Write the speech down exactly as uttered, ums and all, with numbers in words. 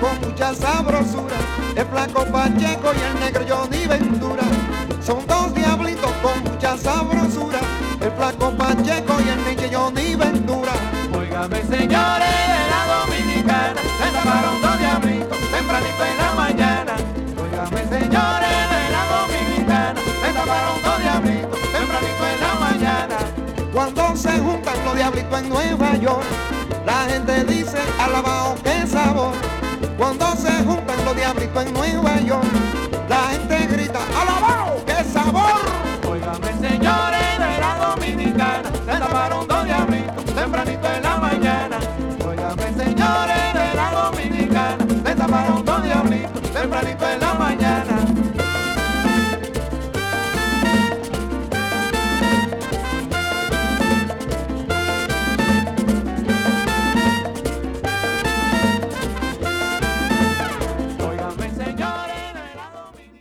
con mucha sabrosura, el flaco Pacheco y el negro Johnny Ventura. Son dos diablitos con mucha sabrosura, el flaco Pacheco y el negro Johnny Ventura. Óigame señores de la Dominicana, se taparon dos diablitos tempranito en la mañana. Óigame señores de la Dominicana, se taparon dos diablitos tempranito en la mañana. Cuando se juntan los diablitos en Nueva York, la gente dice alabao, qué sabor. Cuando se juntan los diablitos en Nueva York, la gente grita alabao, qué sabor.